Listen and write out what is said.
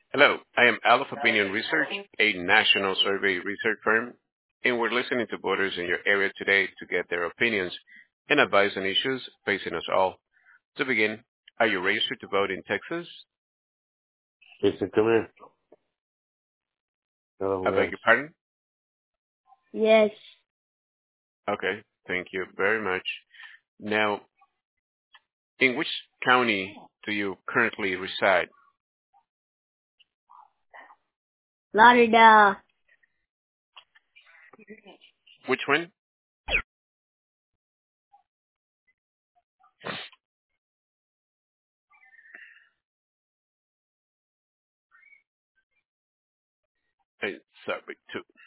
Hello, I am Aleph Opinion Research, a national survey research firm, and we're listening to voters in your area today to get their opinions and advice on issues facing us all. To begin, are you registered to vote in Texas? Jason, come here. Tell I him beg yes. your pardon? Yes, Okay, thank you very much. Now, in which county do you currently reside? Florida. Which one? Uh, Sorry, two.